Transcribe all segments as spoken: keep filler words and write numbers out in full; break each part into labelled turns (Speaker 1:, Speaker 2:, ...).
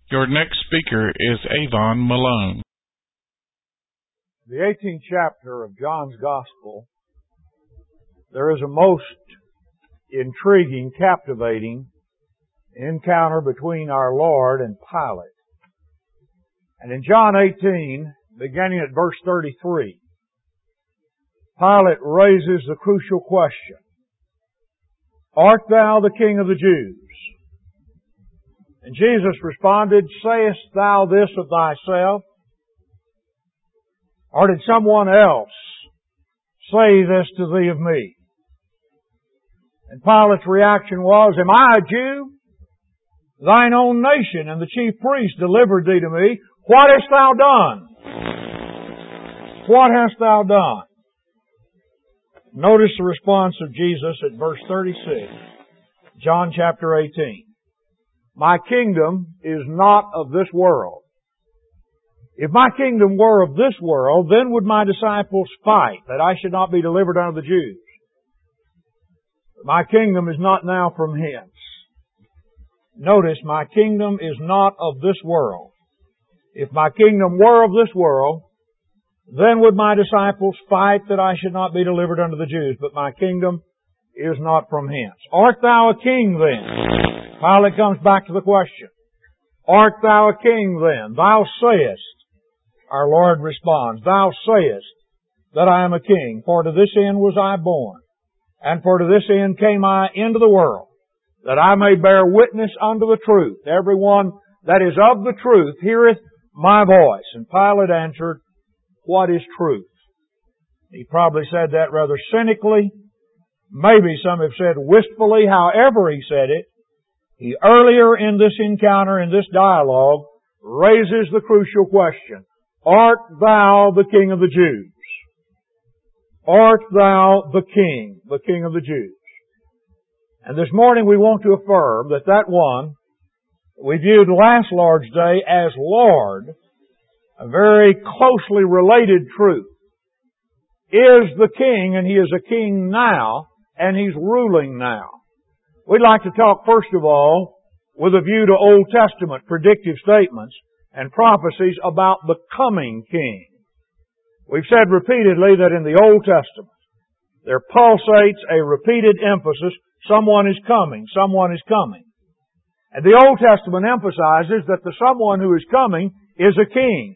Speaker 1: Your next speaker is Avon Malone.
Speaker 2: The eighteenth chapter of John's Gospel, there is a most intriguing, captivating encounter between our Lord and Pilate. And in John eighteen, beginning at verse thirty-three, Pilate raises the crucial question, "Art thou the King of the Jews?" And Jesus responded, "Sayest thou this of thyself? Or did someone else say this to thee of me?" And Pilate's reaction was, "Am I a Jew? Thine own nation and the chief priests delivered thee to me. What hast thou done? What hast thou done?" Notice the response of Jesus at verse thirty-six, John chapter eighteen. "My kingdom is not of this world. If my kingdom were of this world, then would my disciples fight, that I should not be delivered unto the Jews. But my kingdom is not now from hence." Notice, my kingdom is not of this world. If my kingdom were of this world, then would my disciples fight that I should not be delivered unto the Jews. But my kingdom is not from hence. "Art thou a king then?" Pilate comes back to the question. "Art thou a king then? Thou sayest," our Lord responds, "thou sayest that I am a king. For to this end was I born, and for to this end came I into the world, that I may bear witness unto the truth. Everyone that is of the truth heareth my voice." And Pilate answered, "What is truth?" He probably said that rather cynically. Maybe some have said wistfully. However he said it, he earlier in this encounter, in this dialogue, raises the crucial question, "Art thou the King of the Jews?" Art thou the King, the King of the Jews? And this morning we want to affirm that that one we viewed last Lord's Day as Lord, a very closely related truth, is the King, and He is a King now, and He's ruling now. We'd like to talk first of all with a view to Old Testament predictive statements and prophecies about the coming King. We've said repeatedly that in the Old Testament there pulsates a repeated emphasis, someone is coming, someone is coming. And the Old Testament emphasizes that the someone who is coming is a king,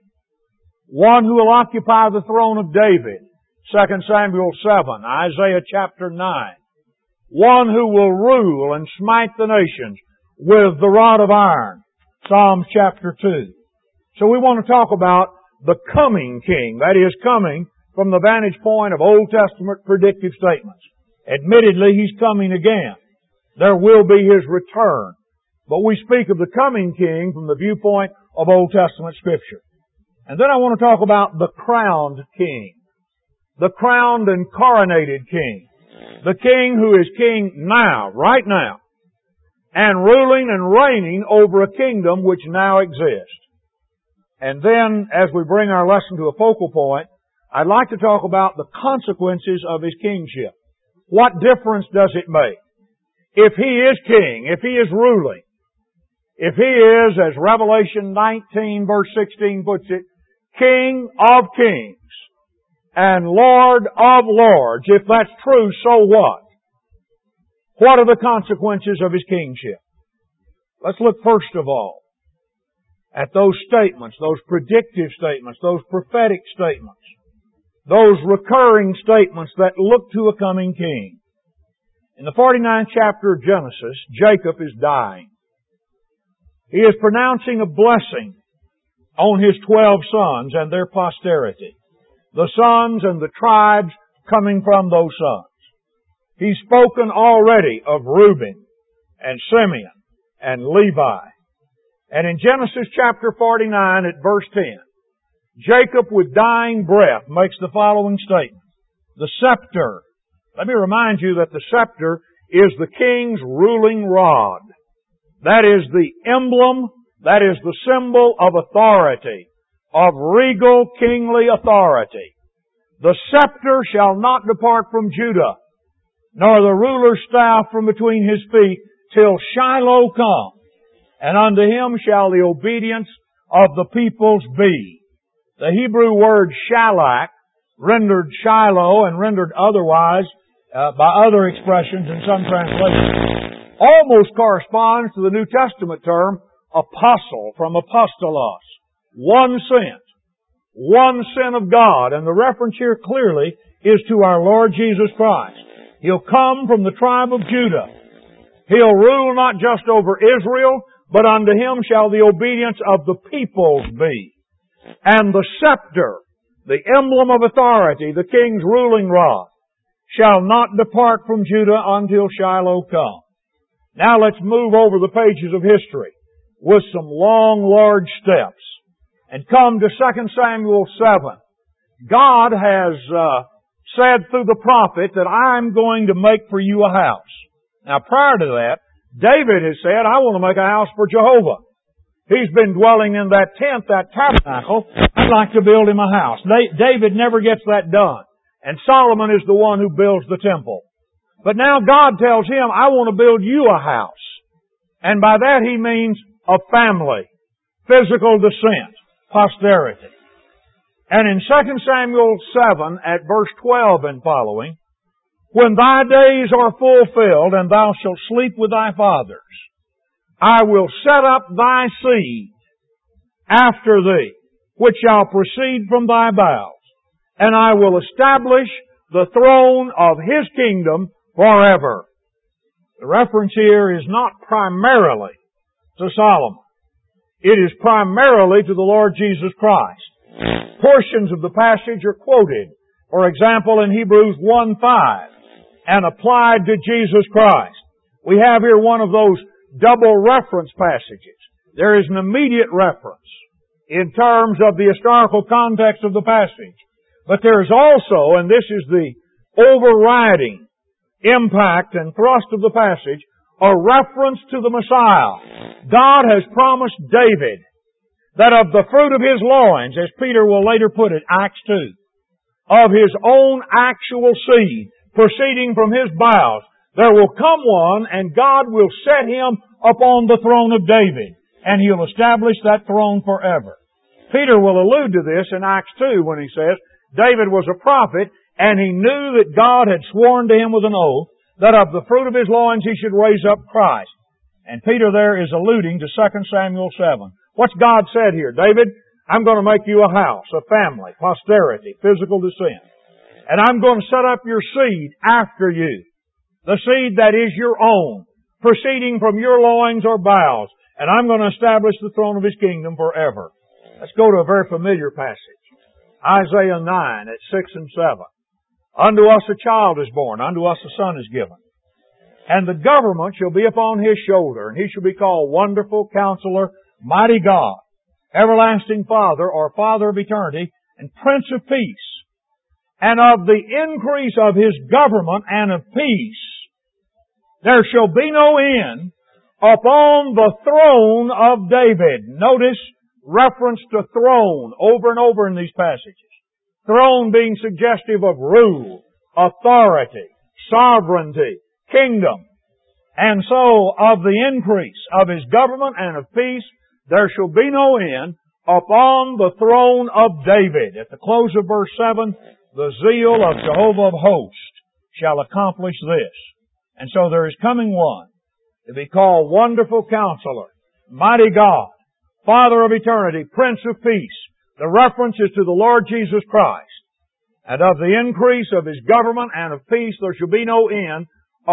Speaker 2: one who will occupy the throne of David, Second Samuel seven, Isaiah chapter nine. One who will rule and smite the nations with the rod of iron, Psalms chapter two. So we want to talk about the coming King, that is, coming from the vantage point of Old Testament predictive statements. Admittedly, He's coming again. There will be His return. But we speak of the coming King from the viewpoint of Old Testament Scripture. And then I want to talk about the crowned King, the crowned and coronated King. The King who is King now, right now, and ruling and reigning over a kingdom which now exists. And then, as we bring our lesson to a focal point, I'd like to talk about the consequences of His kingship. What difference does it make? If He is King, if He is ruling, if He is, as Revelation nineteen verse sixteen puts it, King of kings and Lord of lords, if that's true, so what? What are the consequences of His kingship? Let's look first of all at those statements, those predictive statements, those prophetic statements, those recurring statements that look to a coming king. In the forty-ninth chapter of Genesis, Jacob is dying. He is pronouncing a blessing on his twelve sons and their posterity, the sons and the tribes coming from those sons. He's spoken already of Reuben and Simeon and Levi. And in Genesis chapter forty-nine at verse ten, Jacob with dying breath makes the following statement. The scepter. Let me remind you that the scepter is the king's ruling rod. That is the emblem, that is the symbol of authority, of regal kingly authority. The scepter shall not depart from Judah, nor the ruler's staff from between his feet, till Shiloh come, and unto him shall the obedience of the peoples be. The Hebrew word shalak, rendered Shiloh and rendered otherwise uh, by other expressions in some translations, almost corresponds to the New Testament term apostle, from apostolos. One sent. One sent of God. And the reference here clearly is to our Lord Jesus Christ. He'll come from the tribe of Judah. He'll rule not just over Israel, but unto him shall the obedience of the peoples be. And the scepter, the emblem of authority, the king's ruling rod, shall not depart from Judah until Shiloh come. Now let's move over the pages of history with some long, large steps and come to Second Samuel seven. God has uh, said through the prophet that I'm going to make for you a house. Now prior to that, David has said, I want to make a house for Jehovah. He's been dwelling in that tent, that tabernacle. I'd like to build him a house. David never gets that done. And Solomon is the one who builds the temple. But now God tells him, I want to build you a house. And by that he means a family, physical descent, posterity. And in Second Samuel seven, at verse twelve and following, when thy days are fulfilled, and thou shalt sleep with thy fathers, I will set up thy seed after thee, which shall proceed from thy bowels, and I will establish the throne of his kingdom forever. The reference here is not primarily to Solomon. It is primarily to the Lord Jesus Christ. Portions of the passage are quoted, for example, in Hebrews one five, and applied to Jesus Christ. We have here one of those double reference passages. There is an immediate reference in terms of the historical context of the passage. But there is also, and this is the overriding impact and thrust of the passage, a reference to the Messiah. God has promised David that of the fruit of his loins, as Peter will later put it, Acts two, of his own actual seed, proceeding from his bowels, there will come one, and God will set him upon the throne of David, and he'll establish that throne forever. Peter will allude to this in Acts two when he says, David was a prophet, and he knew that God had sworn to him with an oath that of the fruit of his loins he should raise up Christ. And Peter there is alluding to Second Samuel seven. What's God said here? David, I'm going to make you a house, a family, posterity, physical descent. And I'm going to set up your seed after you. The seed that is your own, proceeding from your loins or bowels. And I'm going to establish the throne of his kingdom forever. Let's go to a very familiar passage. Isaiah nine at six and seven. Unto us a child is born, unto us a son is given. And the government shall be upon his shoulder, and he shall be called Wonderful Counselor, Mighty God, Everlasting Father, or Father of Eternity, and Prince of Peace. And of the increase of his government and of peace, there shall be no end upon the throne of David. Notice reference to throne over and over in these passages. Throne being suggestive of rule, authority, sovereignty, kingdom. And so, of the increase of his government and of peace, there shall be no end upon the throne of David. At the close of verse seven, the zeal of Jehovah of hosts shall accomplish this. And so there is coming one to be called Wonderful Counselor, Mighty God, Father of Eternity, Prince of Peace. The reference is to the Lord Jesus Christ. And of the increase of his government and of peace there shall be no end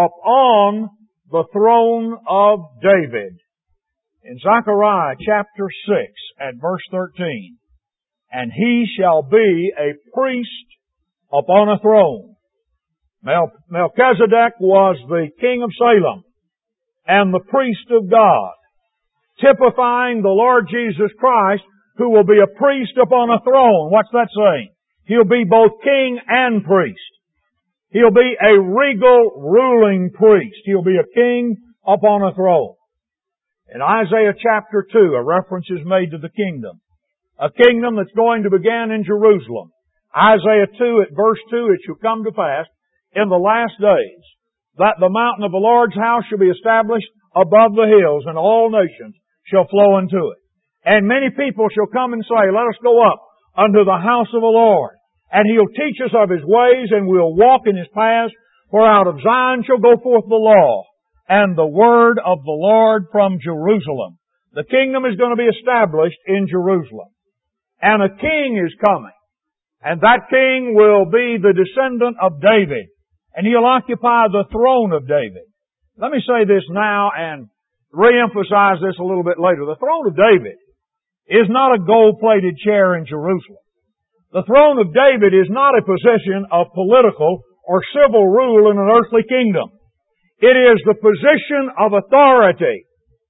Speaker 2: upon the throne of David. In Zechariah chapter six at verse thirteen, and he shall be a priest upon a throne. Mel- Melchizedek was the king of Salem and the priest of God, typifying the Lord Jesus Christ, who will be a priest upon a throne. What's that saying? He'll be both king and priest. He'll be a regal ruling priest. He'll be a king upon a throne. In Isaiah chapter two, a reference is made to the kingdom. A kingdom that's going to begin in Jerusalem. Isaiah two at verse two, it shall come to pass in the last days that the mountain of the Lord's house shall be established above the hills, and all nations shall flow into it. And many people shall come and say, let us go up unto the house of the Lord. And He'll teach us of His ways, and we'll walk in His paths. For out of Zion shall go forth the law, and the word of the Lord from Jerusalem. The kingdom is going to be established in Jerusalem. And a king is coming. And that king will be the descendant of David. And he'll occupy the throne of David. Let me say this now and re-emphasize this a little bit later. The throne of David is not a gold-plated chair in Jerusalem. The throne of David is not a position of political or civil rule in an earthly kingdom. It is the position of authority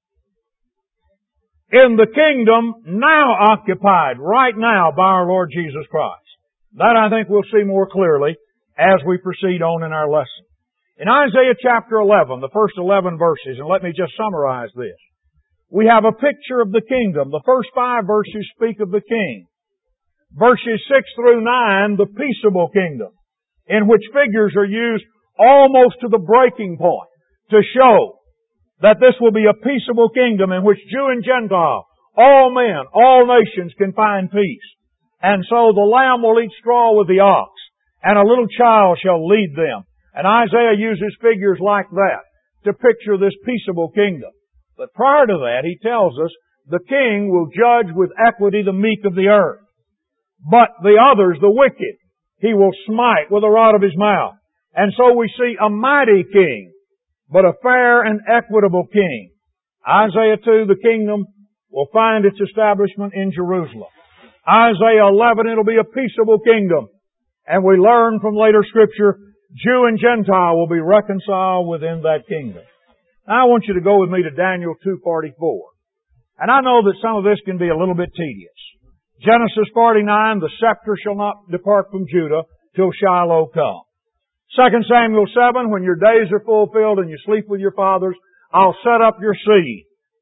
Speaker 2: in the kingdom now occupied right now by our Lord Jesus Christ. That I think we'll see more clearly as we proceed on in our lesson. In Isaiah chapter eleven, the first eleven verses, and let me just summarize this. We have a picture of the kingdom. The first five verses speak of the king. Verses six through nine, the peaceable kingdom, in which figures are used almost to the breaking point to show that this will be a peaceable kingdom in which Jew and Gentile, all men, all nations can find peace. And so the lamb will eat straw with the ox, and a little child shall lead them. And Isaiah uses figures like that to picture this peaceable kingdom. But prior to that, he tells us the king will judge with equity the meek of the earth. But the others, the wicked, he will smite with the rod of his mouth. And so we see a mighty king, but a fair and equitable king. Isaiah two, the kingdom will find its establishment in Jerusalem. Isaiah eleven, it'll be a peaceable kingdom. And we learn from later Scripture, Jew and Gentile will be reconciled within that kingdom. Now I want you to go with me to Daniel two forty-four. And I know that some of this can be a little bit tedious. Genesis forty-nine, the scepter shall not depart from Judah till Shiloh come. Second Samuel seven, when your days are fulfilled and you sleep with your fathers, I'll set up your seed.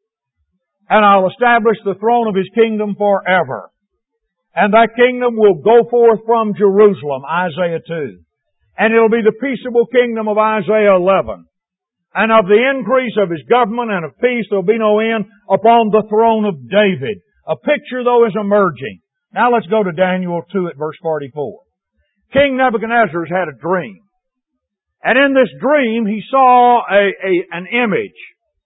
Speaker 2: And I'll establish the throne of His kingdom forever. And that kingdom will go forth from Jerusalem, Isaiah two. And it'll be the peaceable kingdom of Isaiah eleven. And of the increase of His government and of peace there'll be no end upon the throne of David. A picture, though, is emerging. Now let's go to Daniel two at verse forty-four. King Nebuchadnezzar's had a dream. And in this dream he saw a, a, an image.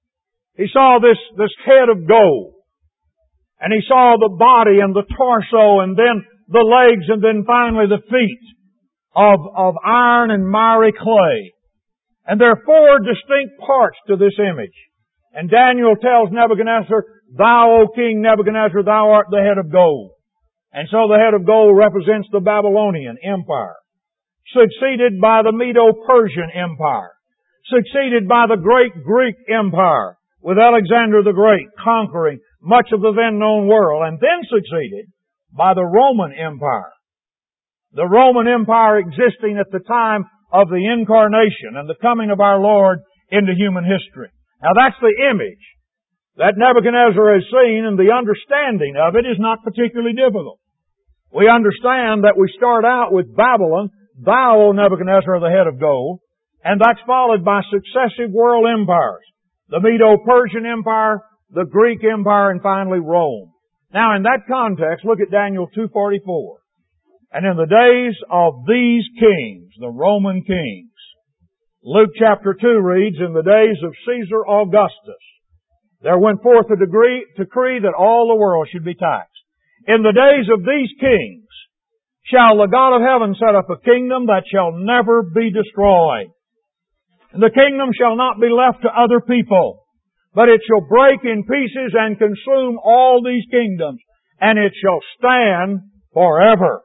Speaker 2: He saw this, this head of gold. And he saw the body and the torso and then the legs and then finally the feet of, of iron and miry clay. And there are four distinct parts to this image. And Daniel tells Nebuchadnezzar, Thou, O King Nebuchadnezzar, thou art the head of gold. And so the head of gold represents the Babylonian Empire, succeeded by the Medo-Persian Empire, succeeded by the great Greek Empire, with Alexander the Great conquering much of the then known world, and then succeeded by the Roman Empire. The Roman Empire existing at the time of the incarnation and the coming of our Lord into human history. Now that's the image that Nebuchadnezzar has seen, and the understanding of it is not particularly difficult. We understand that we start out with Babylon, Thou, O Nebuchadnezzar, are the head of gold, and that's followed by successive world empires. The Medo-Persian Empire, the Greek Empire, and finally Rome. Now in that context, look at Daniel two forty-four. And in the days of these kings, the Roman kings, Luke chapter two reads, In the days of Caesar Augustus, there went forth a decree, decree that all the world should be taxed. In the days of these kings shall the God of heaven set up a kingdom that shall never be destroyed. And the kingdom shall not be left to other people, but it shall break in pieces and consume all these kingdoms, and it shall stand forever.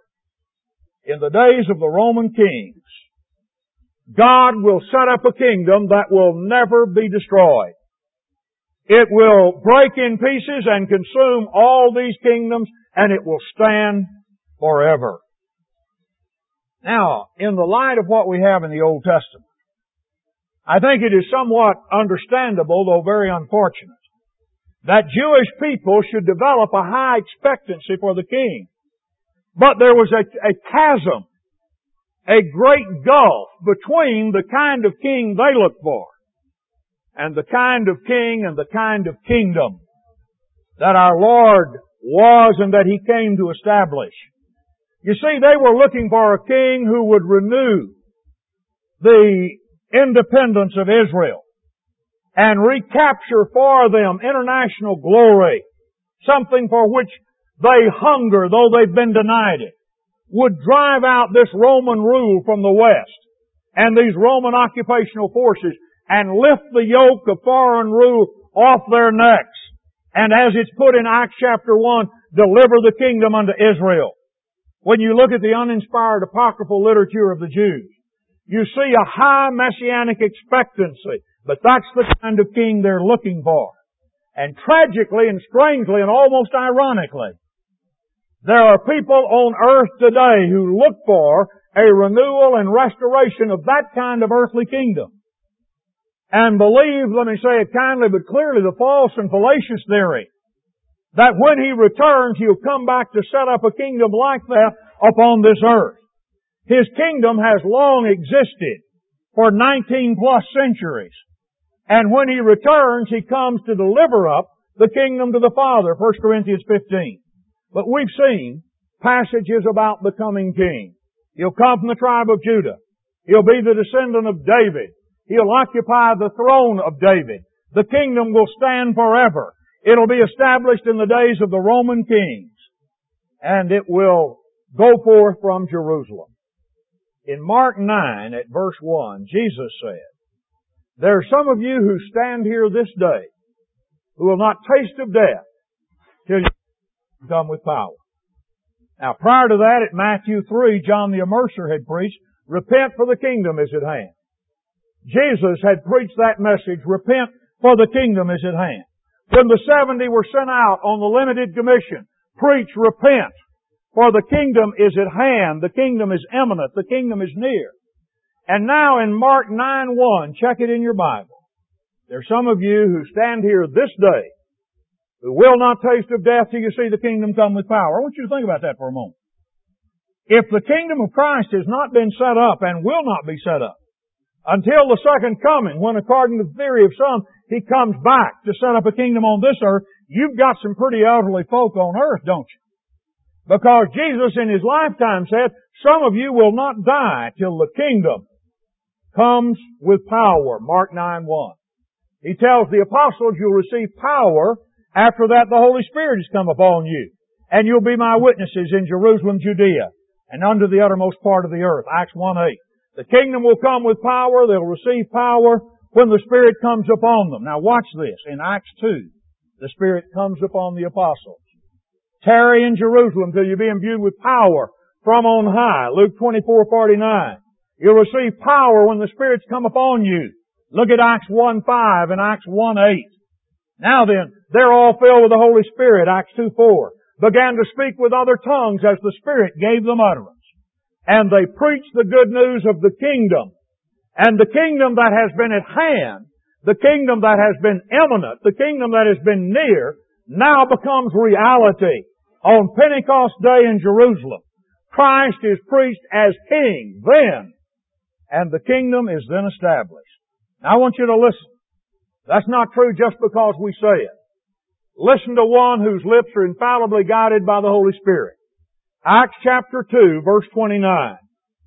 Speaker 2: In the days of the Roman kings, God will set up a kingdom that will never be destroyed. It will break in pieces and consume all these kingdoms, and it will stand forever. Now, in the light of what we have in the Old Testament, I think it is somewhat understandable, though very unfortunate, that Jewish people should develop a high expectancy for the king. But there was a, a chasm, a great gulf between the kind of king they looked for and the kind of king and the kind of kingdom that our Lord was and that He came to establish. You see, they were looking for a king who would renew the independence of Israel and recapture for them international glory, something for which they hunger, though they've been denied it, would drive out this Roman rule from the West and these Roman occupational forces and lift the yoke of foreign rule off their necks. And as it's put in Acts chapter one, deliver the kingdom unto Israel. When you look at the uninspired apocryphal literature of the Jews, you see a high messianic expectancy, but that's the kind of king they're looking for. And tragically and strangely and almost ironically, there are people on earth today who look for a renewal and restoration of that kind of earthly kingdom. And believe, let me say it kindly but clearly, the false and fallacious theory that when He returns, He'll come back to set up a kingdom like that upon this earth. His kingdom has long existed for nineteen plus centuries. And when He returns, He comes to deliver up the kingdom to the Father, First Corinthians fifteen. But we've seen passages about the coming king. He'll come from the tribe of Judah. He'll be the descendant of David. He'll occupy the throne of David. The kingdom will stand forever. It'll be established in the days of the Roman kings. And it will go forth from Jerusalem. In Mark nine at verse one, Jesus said, there are some of you who stand here this day who will not taste of death till you come with power. Now prior to that, at Matthew three, John the Immerser had preached, repent for the kingdom is at hand. Jesus had preached that message, repent for the kingdom is at hand. When the seventy were sent out on the limited commission, preach, repent, for the kingdom is at hand, the kingdom is imminent, the kingdom is near. And now in Mark nine one, check it in your Bible. There's some of you who stand here this day who will not taste of death till you see the kingdom come with power. I want you to think about that for a moment. If the kingdom of Christ has not been set up and will not be set up until the second coming, when according to the theory of some, He comes back to set up a kingdom on this earth, you've got some pretty elderly folk on earth, don't you? Because Jesus in His lifetime said, some of you will not die till the kingdom comes with power. Mark nine one. He tells the apostles you'll receive power. After that the Holy Spirit has come upon you. And you'll be my witnesses in Jerusalem, Judea, and unto the uttermost part of the earth. Acts one eight. The kingdom will come with power. They'll receive power when the Spirit comes upon them. Now watch this. In Acts two, the Spirit comes upon the apostles. Tarry in Jerusalem till you be imbued with power from on high. Luke twenty-four forty-nine. You'll receive power when the Spirit's come upon you. Look at Acts one five and Acts one eight. Now then, they're all filled with the Holy Spirit, Acts two four. Began to speak with other tongues as the Spirit gave them utterance. And they preached the good news of the kingdom. And the kingdom that has been at hand, the kingdom that has been imminent, the kingdom that has been near, now becomes reality. On Pentecost Day in Jerusalem, Christ is preached as King then, and the kingdom is then established. Now I want you to listen. That's not true just because we say it. Listen to one whose lips are infallibly guided by the Holy Spirit. Acts chapter two, verse twenty-nine.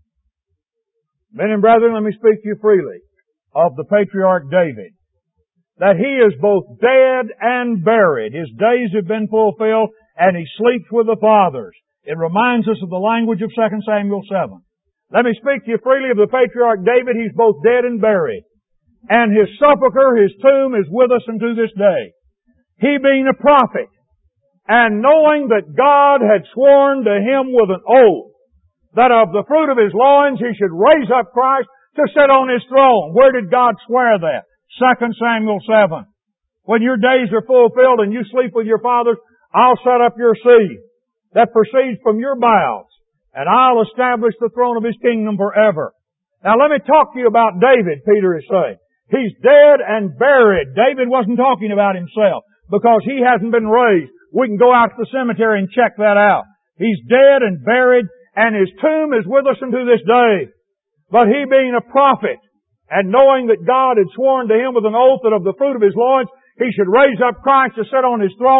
Speaker 2: Men and brethren, let me speak to you freely of the patriarch David. That he is both dead and buried. His days have been fulfilled, and he sleeps with the fathers. It reminds us of the language of Second Samuel seven. Let me speak to you freely of the patriarch David. He's both dead and buried. And his sepulchre, his tomb, is with us unto this day. He being a prophet, and knowing that God had sworn to him with an oath, that of the fruit of his loins he should raise up Christ to sit on his throne. Where did God swear that? Second Samuel seven. When your days are fulfilled and you sleep with your fathers, I'll set up your seed that proceeds from your bowels, and I'll establish the throne of his kingdom forever. Now let me talk to you about David, Peter is saying. He's dead and buried. David wasn't talking about himself because he hasn't been raised. We can go out to the cemetery and check that out. He's dead and buried, and his tomb is with us unto this day. But he being a prophet, and knowing that God had sworn to him with an oath that of the fruit of his loins he should raise up Christ to sit on his throne,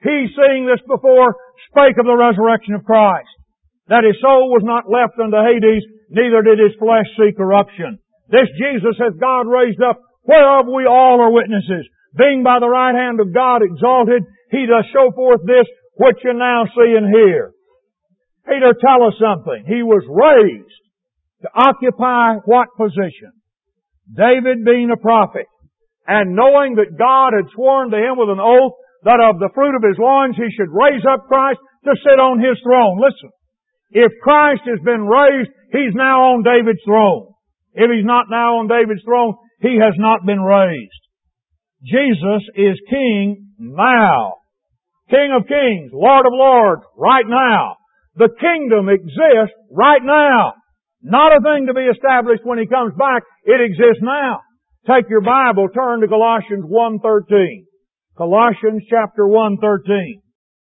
Speaker 2: he, seeing this before, spake of the resurrection of Christ, that His soul was not left unto Hades, neither did His flesh see corruption. This Jesus hath God raised up, whereof we all are witnesses. Being by the right hand of God exalted, He doth show forth this which you now see and hear. Peter, tell us something. He was raised to occupy what position? David being a prophet, and knowing that God had sworn to him with an oath that of the fruit of his loins He should raise up Christ to sit on His throne. Listen, if Christ has been raised, He's now on David's throne. If He's not now on David's throne, He has not been raised. Jesus is King now. King of kings, Lord of lords, right now. The kingdom exists right now. Not a thing to be established when He comes back. It exists now. Take your Bible, turn to Colossians one thirteen. Colossians chapter one thirteen.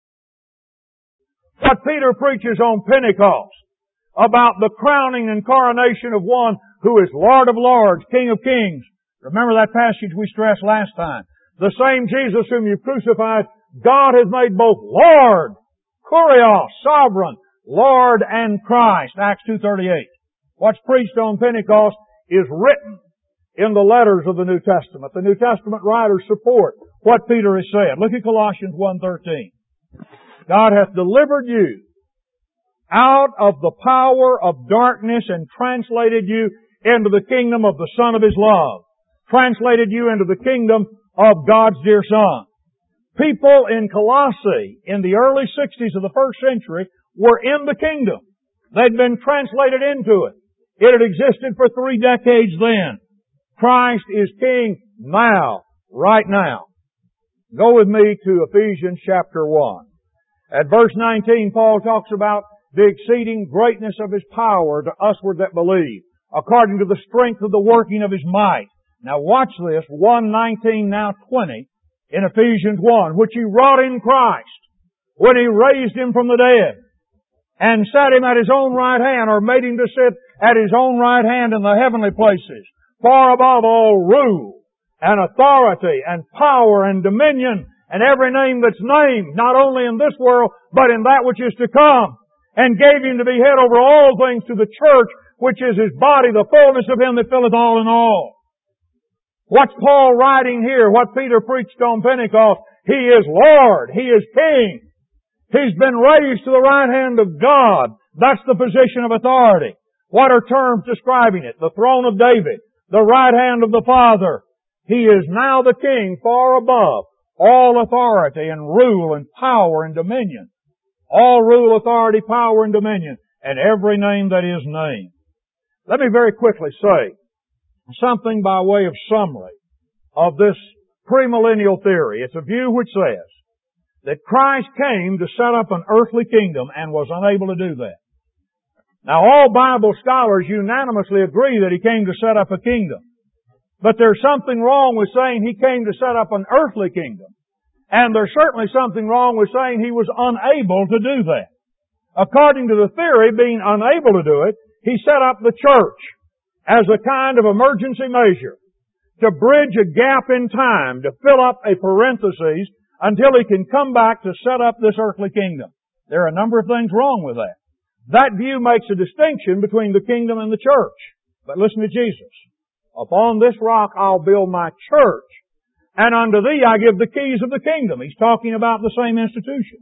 Speaker 2: What Peter preaches on Pentecost about the crowning and coronation of one who is Lord of lords, King of kings. Remember that passage we stressed last time. The same Jesus whom you crucified, God has made both Lord, Kurios, sovereign, Lord and Christ. Acts two thirty-eight. What's preached on Pentecost is written in the letters of the New Testament. The New Testament writers support what Peter has said. Look at Colossians one thirteen. God hath delivered you out of the power of darkness and translated you into the kingdom of the Son of His love. Translated you into the kingdom of God's dear Son. People in Colossae in the early sixties of the first century were in the kingdom. They'd been translated into it. It had existed for three decades then. Christ is King now, right now. Go with me to Ephesians chapter one. At verse nineteen, Paul talks about the exceeding greatness of His power to usward that believe, according to the strength of the working of His might. Now watch this, one nineteen, now twenty, in Ephesians one, which He wrought in Christ, when He raised Him from the dead, and sat Him at His own right hand, or made Him to sit at His own right hand in the heavenly places, far above all rule, and authority, and power, and dominion, and every name that's named, not only in this world, but in that which is to come, and gave Him to be head over all things to the church, which is His body, the fullness of Him that filleth all in all. What's Paul writing here? What Peter preached on Pentecost? He is Lord. He is King. He's been raised to the right hand of God. That's the position of authority. What are terms describing it? The throne of David, the right hand of the Father. He is now the King far above all authority and rule and power and dominion. All rule, authority, power, and dominion, and every name that is named. Let me very quickly say something by way of summary of this premillennial theory. It's a view which says that Christ came to set up an earthly kingdom and was unable to do that. Now, all Bible scholars unanimously agree that He came to set up a kingdom. But there's something wrong with saying He came to set up an earthly kingdom. And there's certainly something wrong with saying He was unable to do that. According to the theory, being unable to do it, He set up the church as a kind of emergency measure to bridge a gap in time, to fill up a parenthesis until He can come back to set up this earthly kingdom. There are a number of things wrong with that. That view makes a distinction between the kingdom and the church. But listen to Jesus. Upon this rock I'll build my church, and unto thee I give the keys of the kingdom. He's talking about the same institution.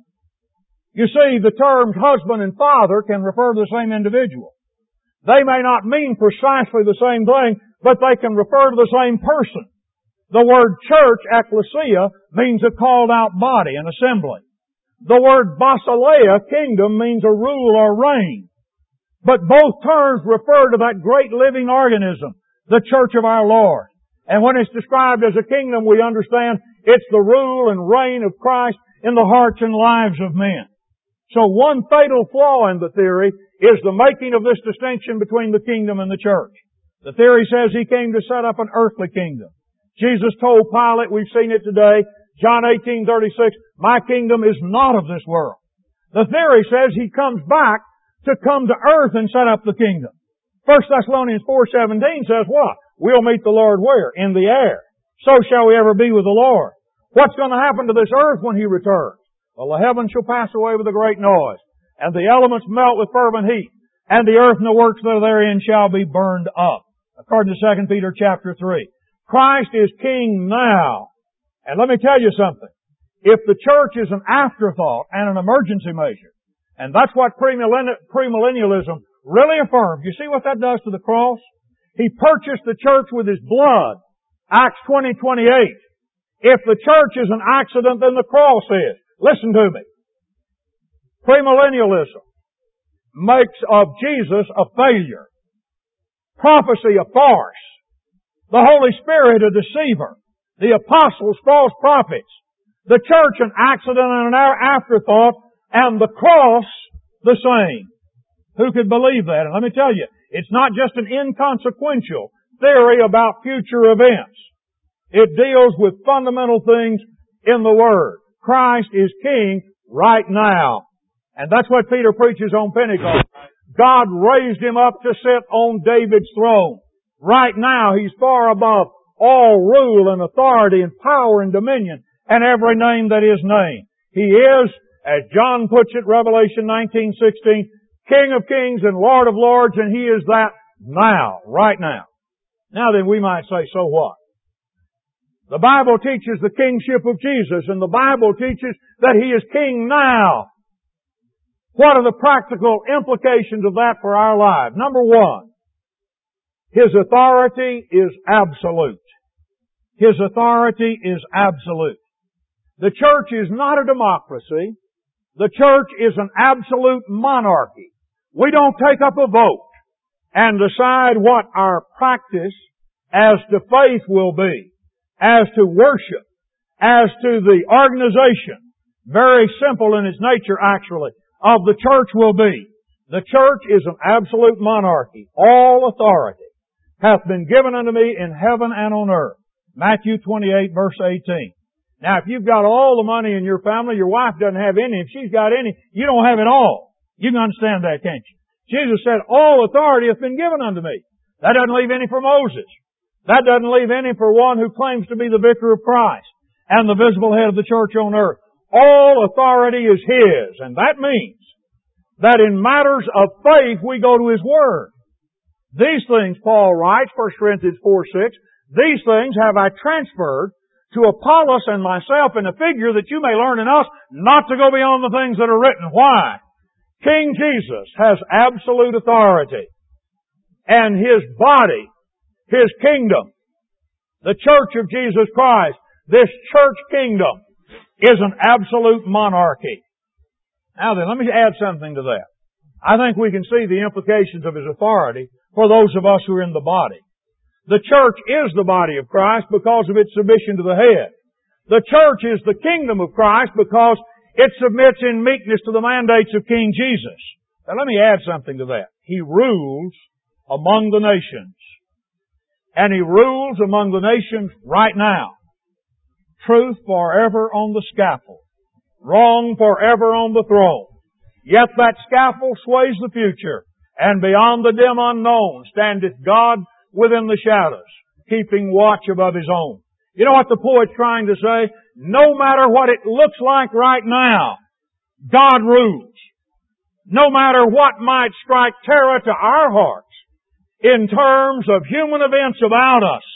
Speaker 2: You see, the terms husband and father can refer to the same individual. They may not mean precisely the same thing, but they can refer to the same person. The word church, ecclesia, means a called out body, an assembly. The word basileia, kingdom, means a rule or reign. But both terms refer to that great living organism, the church of our Lord. And when it's described as a kingdom, we understand it's the rule and reign of Christ in the hearts and lives of men. So one fatal flaw in the theory is the making of this distinction between the kingdom and the church. The theory says He came to set up an earthly kingdom. Jesus told Pilate, we've seen it today, John eighteen thirty-six, my kingdom is not of this world. The theory says He comes back to come to earth and set up the kingdom. First Thessalonians four seventeen says what? We'll meet the Lord where? In the air. So shall we ever be with the Lord. What's going to happen to this earth when He returns? Well, the heavens shall pass away with a great noise, and the elements melt with fervent heat, and the earth and the works that are therein shall be burned up. According to Second Peter chapter three. Christ is King now. And let me tell you something. If the church is an afterthought and an emergency measure, and that's what premillennialism really affirms. You see what that does to the cross? He purchased the church with His blood. Acts twenty twenty-eight. If the church is an accident, then the cross is. Listen to me. Premillennialism makes of Jesus a failure. Prophecy a farce. The Holy Spirit a deceiver. The apostles false prophets. The church an accident and an afterthought. And the cross the same. Who could believe that? And let me tell you, it's not just an inconsequential theory about future events. It deals with fundamental things in the Word. Christ is King right now. And that's what Peter preaches on Pentecost. God raised Him up to sit on David's throne. Right now, He's far above all rule and authority and power and dominion and every name that is named. He is, as John puts it, Revelation nineteen sixteen, King of kings and Lord of lords, and He is that now, right now. Now then, we might say, so what? The Bible teaches the kingship of Jesus, and the Bible teaches that He is King now. What are the practical implications of that for our lives? Number one, His authority is absolute. His authority is absolute. The church is not a democracy. The church is an absolute monarchy. We don't take up a vote and decide what our practice as to faith will be, as to worship, as to the organization, very simple in its nature actually, of the church will be. The church is an absolute monarchy. All authority hath been given unto me in heaven and on earth. Matthew twenty-eight verse eighteen. Now if you've got all the money in your family, your wife doesn't have any, if she's got any, you don't have it all. You can understand that, can't you? Jesus said, all authority hath been given unto me. That doesn't leave any for Moses. That doesn't leave any for one who claims to be the vicar of Christ and the visible head of the church on earth. All authority is His, and that means that in matters of faith we go to His Word. These things, Paul writes, First Corinthians four six, these things have I transferred to Apollos and myself in a figure that you may learn in us not to go beyond the things that are written. Why? King Jesus has absolute authority. And His body, His kingdom, the church of Jesus Christ, this church kingdom is an absolute monarchy. Now then, let me add something to that. I think we can see the implications of His authority for those of us who are in the body. The church is the body of Christ because of its submission to the head. The church is the kingdom of Christ because it submits in meekness to the mandates of King Jesus. Now let me add something to that. He rules among the nations. And He rules among the nations right now. Truth forever on the scaffold. Wrong forever on the throne. Yet that scaffold sways the future. And beyond the dim unknown standeth God within the shadows, keeping watch above His own. You know what the poet's trying to say? No matter what it looks like right now, God rules. No matter what might strike terror to our hearts in terms of human events about us,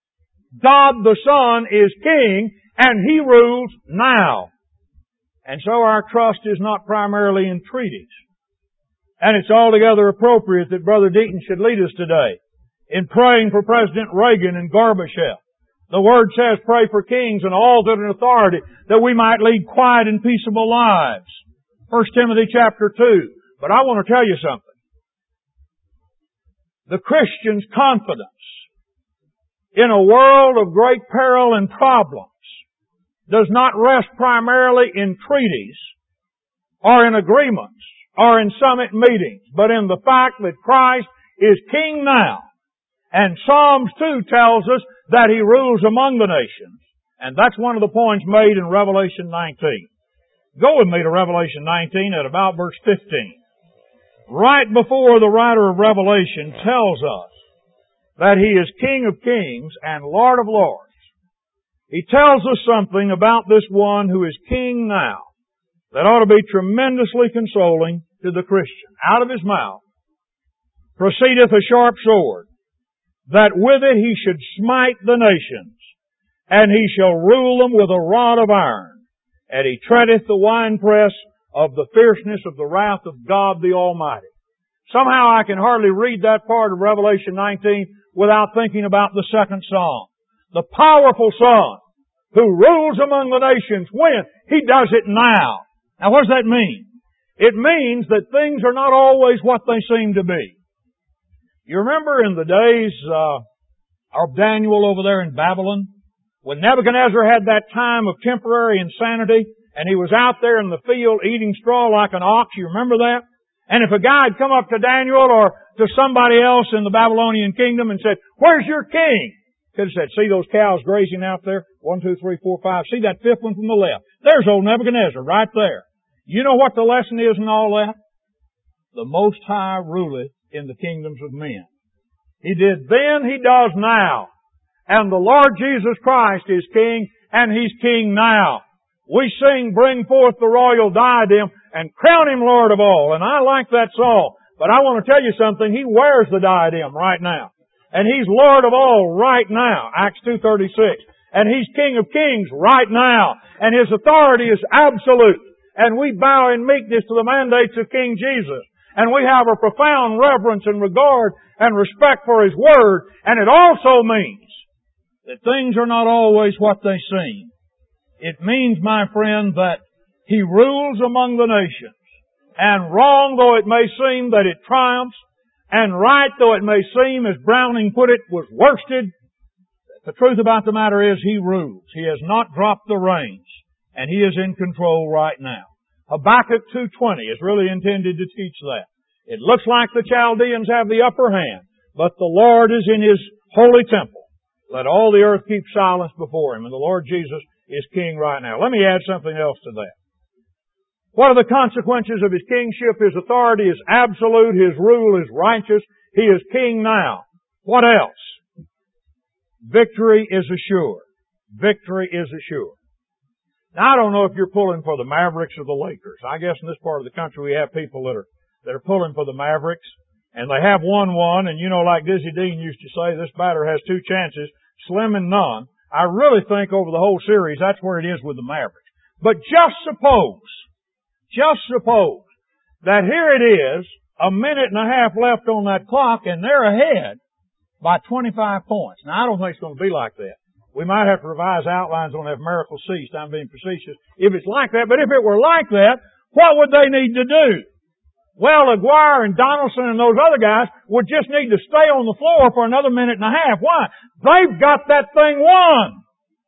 Speaker 2: God the Son is King and He rules now. And so our trust is not primarily in treaties. And it's altogether appropriate that Brother Deaton should lead us today in praying for President Reagan and Gorbachev. The Word says, pray for kings and all that are in authority, that we might lead quiet and peaceable lives. First Timothy chapter two. But I want to tell you something. The Christian's confidence in a world of great peril and problems does not rest primarily in treaties or in agreements or in summit meetings, but in the fact that Christ is King now. And Psalms two tells us that He rules among the nations. And that's one of the points made in Revelation nineteen. Go with me to Revelation nineteen at about verse fifteen. Right before the writer of Revelation tells us that He is King of kings and Lord of lords, he tells us something about this one who is King now. that ought to be tremendously consoling to the Christian. Out of his mouth proceedeth a sharp sword, that with it he should smite the nations, and he shall rule them with a rod of iron, and he treadeth the winepress of the fierceness of the wrath of God the Almighty. Somehow I can hardly read that part of Revelation nineteen without thinking about the second psalm. The powerful Son who rules among the nations. When? He does it now. Now what does that mean? It means that things are not always what they seem to be. You remember in the days uh, of Daniel over there in Babylon, when Nebuchadnezzar had that time of temporary insanity, and he was out there in the field eating straw like an ox. You remember that? And if a guy had come up to Daniel or to somebody else in the Babylonian kingdom and said, "Where's your king?" Could have said, "See those cows grazing out there? One, two, three, four, five. See that fifth one from the left? There's old Nebuchadnezzar right there." You know what the lesson is in all that? The Most High ruleth in the kingdoms of men. He did then, He does now. And the Lord Jesus Christ is King, and He's King now. We sing, "Bring forth the royal diadem, and crown Him Lord of all." And I like that song. But I want to tell you something. He wears the diadem right now. And He's Lord of all right now. Acts two thirty-six. And He's King of kings right now. And His authority is absolute. And we bow in meekness to the mandates of King Jesus. And we have a profound reverence and regard and respect for His Word. And it also means that things are not always what they seem. It means, my friend, that He rules among the nations. And wrong though it may seem that it triumphs, and right though it may seem, as Browning put it, was worsted, the truth about the matter is He rules. He has not dropped the reins, and He is in control right now. Habakkuk two twenty is really intended to teach that. It looks like the Chaldeans have the upper hand, but the Lord is in His holy temple. Let all the earth keep silence before Him, and the Lord Jesus is King right now. Let me add something else to that. What are the consequences of His kingship? His authority is absolute. His rule is righteous. He is King now. What else? Victory is assured. Victory is assured. Now, I don't know if you're pulling for the Mavericks or the Lakers. I guess in this part of the country we have people that are that are pulling for the Mavericks, and they have won one, and you know, like Dizzy Dean used to say, this batter has two chances, slim and none. I really think over the whole series, that's where it is with the Mavericks. But just suppose, just suppose that here it is, a minute and a half left on that clock, and they're ahead by twenty-five points. Now, I don't think it's going to be like that. We might have to revise outlines on that miracle ceased. I'm being facetious. If it's like that, but if it were like that, what would they need to do? Well, Aguirre and Donaldson and those other guys would just need to stay on the floor for another minute and a half. Why? They've got that thing won.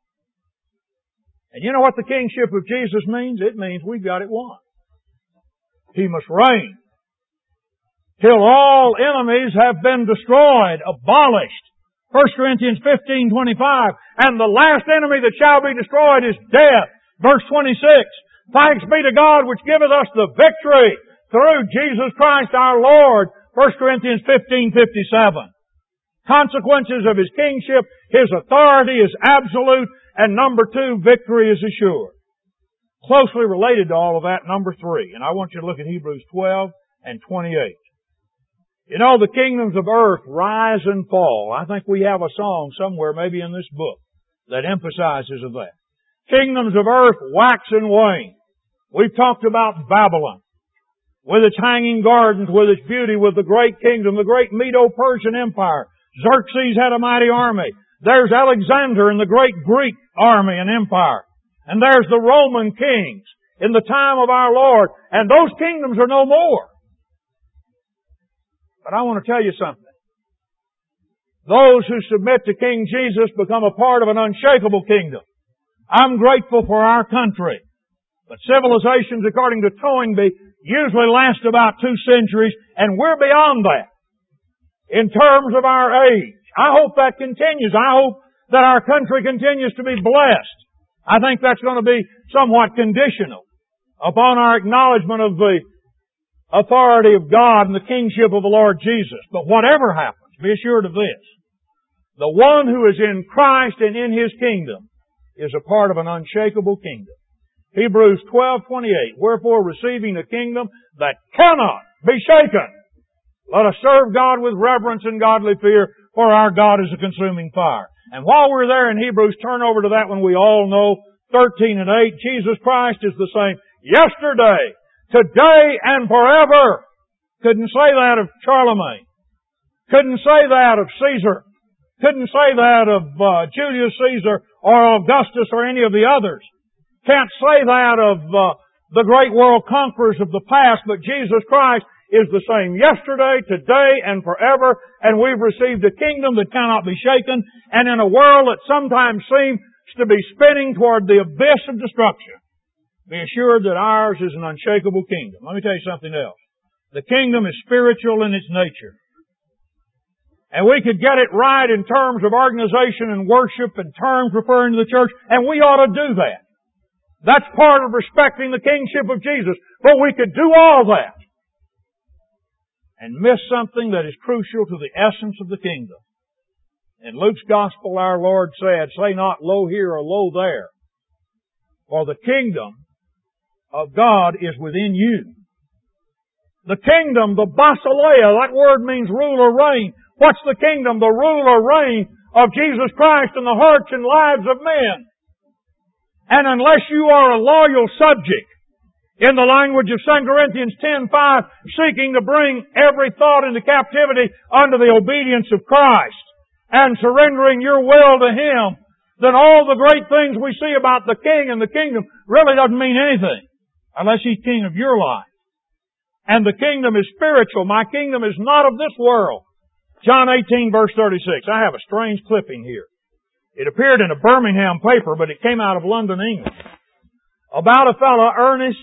Speaker 2: And you know what the kingship of Jesus means? It means we've got it won. He must reign till all enemies have been destroyed, abolished. First Corinthians fifteen twenty-five. And the last enemy that shall be destroyed is death. Verse twenty-six. Thanks be to God which giveth us the victory through Jesus Christ our Lord. First Corinthians fifteen fifty-seven. Consequences of His kingship, His authority is absolute, and number two, victory is assured. Closely related to all of that, number three, and I want you to look at Hebrews twelve and twenty-eight. You know, the kingdoms of earth rise and fall. I think we have a song somewhere, maybe in this book, that emphasizes of that. Kingdoms of earth wax and wane. We've talked about Babylon, with its hanging gardens, with its beauty, with the great kingdom, the great Medo-Persian Empire. Xerxes had a mighty army. There's Alexander and the great Greek army and empire. And there's the Roman kings in the time of our Lord. And those kingdoms are no more. But I want to tell you something. Those who submit to King Jesus become a part of an unshakable kingdom. I'm grateful for our country. But civilizations, according to Toynbee, usually last about two centuries, and we're beyond that in terms of our age. I hope that continues. I hope that our country continues to be blessed. I think that's going to be somewhat conditional upon our acknowledgement of the authority of God and the kingship of the Lord Jesus. But whatever happens, be assured of this. The one who is in Christ and in His kingdom is a part of an unshakable kingdom. Hebrews twelve twenty-eight. Wherefore, receiving a kingdom that cannot be shaken, let us serve God with reverence and godly fear, for our God is a consuming fire. And while we're there in Hebrews, turn over to that one we all know, thirteen and eight. Jesus Christ is the same yesterday, today, and forever. Couldn't say that of Charlemagne. Couldn't say that of Caesar. Couldn't say that of uh, Julius Caesar or Augustus or any of the others. Can't say that of uh, the great world conquerors of the past, but Jesus Christ is the same yesterday, today, and forever, and we've received a kingdom that cannot be shaken, and in a world that sometimes seems to be spinning toward the abyss of destruction. Be assured that ours is an unshakable kingdom. Let me tell you something else. The kingdom is spiritual in its nature. And we could get it right in terms of organization and worship and terms referring to the church, and we ought to do that. That's part of respecting the kingship of Jesus. But we could do all that and miss something that is crucial to the essence of the kingdom. In Luke's Gospel, our Lord said, say not lo here or lo there, for the kingdom of God is within you. The kingdom, the basileia, that word means rule or reign. What's the kingdom? The rule or reign of Jesus Christ in the hearts and lives of men. And unless you are a loyal subject, in the language of Second Corinthians ten five, seeking to bring every thought into captivity under the obedience of Christ and surrendering your will to Him, then all the great things we see about the King and the kingdom really doesn't mean anything unless He's King of your life. And the kingdom is spiritual. My kingdom is not of this world. John eighteen verse thirty-six. I have a strange clipping here. It appeared in a Birmingham paper, but it came out of London, England. About a fellow, Ernest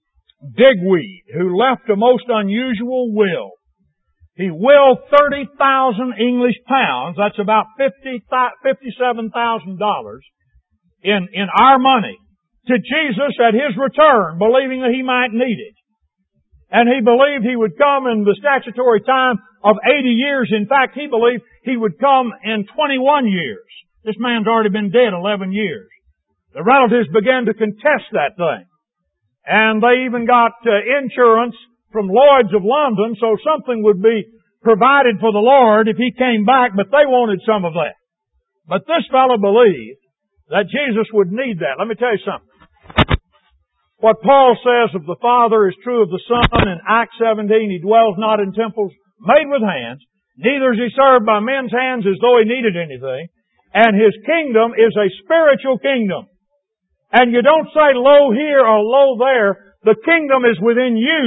Speaker 2: Digweed, who left a most unusual will. He willed thirty thousand English pounds, that's about fifty-seven thousand dollars, in, in our money, to Jesus at His return, believing that He might need it. And he believed He would come in the statutory time of eighty years. In fact, he believed He would come in twenty-one years. This man's already been dead eleven years. The relatives began to contest that thing. And they even got uh, insurance from Lloyd's of London, so something would be provided for the Lord if He came back, but they wanted some of that. But this fellow believed that Jesus would need that. Let me tell you something. What Paul says of the Father is true of the Son in Acts seventeen. He dwells not in temples made with hands, neither is He served by men's hands as though He needed anything. And His kingdom is a spiritual kingdom. And you don't say lo here or lo there. The kingdom is within you.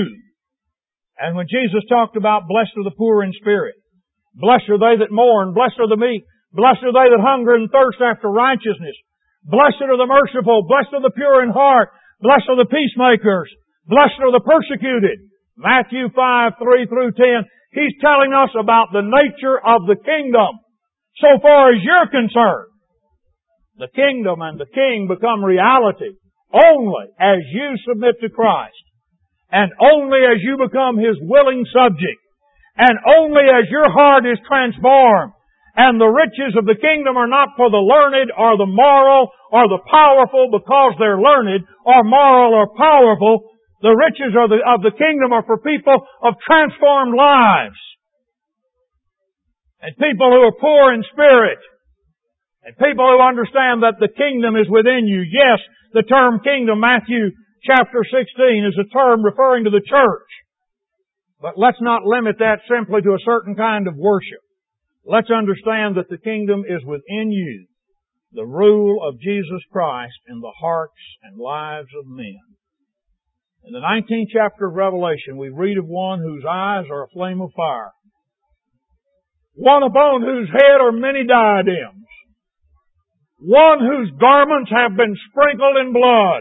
Speaker 2: And when Jesus talked about blessed are the poor in spirit, blessed are they that mourn, blessed are the meek, blessed are they that hunger and thirst after righteousness, blessed are the merciful, blessed are the pure in heart, blessed are the peacemakers, blessed are the persecuted. Matthew five, three through ten. He's telling us about the nature of the kingdom. So far as you're concerned, the kingdom and the king become reality only as you submit to Christ, and only as you become His willing subject, and only as your heart is transformed. And the riches of the kingdom are not for the learned or the moral or the powerful because they're learned or moral or powerful. The riches of the, of the kingdom are for people of transformed lives. And people who are poor in spirit. And people who understand that the kingdom is within you. Yes, the term kingdom, Matthew chapter sixteen, is a term referring to the church. But let's not limit that simply to a certain kind of worship. Let's understand that the kingdom is within you. The rule of Jesus Christ in the hearts and lives of men. In the nineteenth chapter of Revelation, we read of one whose eyes are a flame of fire. One upon whose head are many diadems. One whose garments have been sprinkled in blood.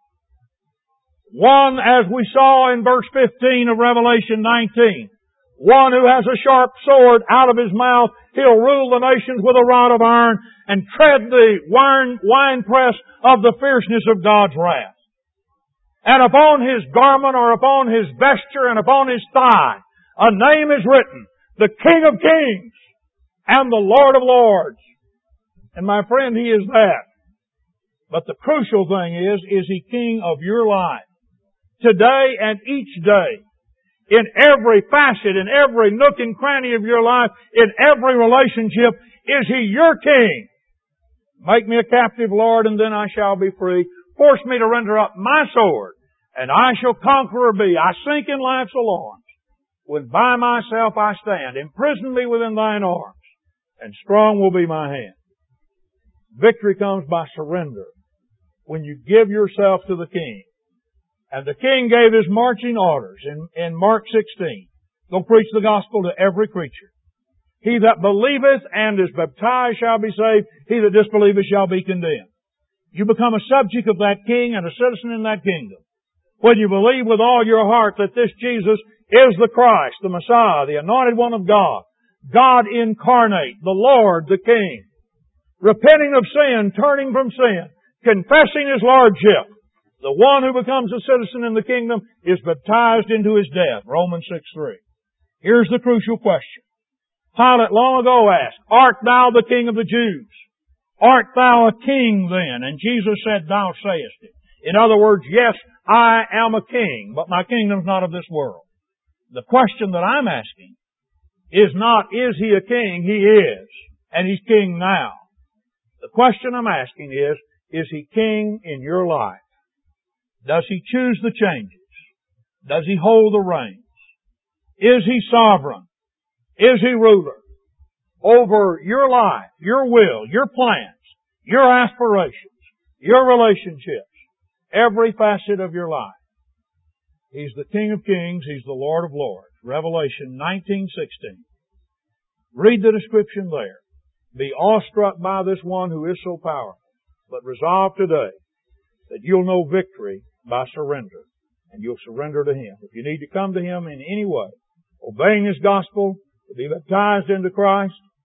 Speaker 2: One, as we saw in verse fifteen of Revelation nineteen, one who has a sharp sword out of his mouth. He'll rule the nations with a rod of iron and tread the wine, winepress of the fierceness of God's wrath. And upon his garment or upon his vesture and upon his thigh, a name is written, the King of Kings and the Lord of Lords. And my friend, He is that. But the crucial thing is, is He King of your life? Today and each day. In every facet, in every nook and cranny of your life, in every relationship, is He your King? Make me a captive, Lord, and then I shall be free. Force me to render up my sword, and I shall conqueror be. I sink in life's alarms, when by myself I stand. Imprison me within Thine arms, and strong will be my hand. Victory comes by surrender, when you give yourself to the King. And the King gave His marching orders in, in Mark sixteen. Go preach the gospel to every creature. He that believeth and is baptized shall be saved. He that disbelieveth shall be condemned. You become a subject of that King and a citizen in that kingdom when you believe with all your heart that this Jesus is the Christ, the Messiah, the anointed one of God, God incarnate, the Lord, the King. Repenting of sin, turning from sin, confessing His Lordship. The one who becomes a citizen in the kingdom is baptized into His death. Romans six three. Here's the crucial question. Pilate long ago asked, Art thou the King of the Jews? Art thou a king then? And Jesus said, Thou sayest it. In other words, yes, I am a king, but my kingdom's not of this world. The question that I'm asking is not, is He a king? He is. And He's king now. The question I'm asking is, is He king in your life? Does He choose the changes? Does He hold the reins? Is He sovereign? Is He ruler over your life, your will, your plans, your aspirations, your relationships, every facet of your life? He's the King of Kings. He's the Lord of Lords. Revelation nineteen sixteen. Read the description there. Be awestruck by this one who is so powerful. But resolve today that you'll know victory by surrender. And you'll surrender to Him. If you need to come to Him in any way, obeying His gospel, to be baptized into Christ,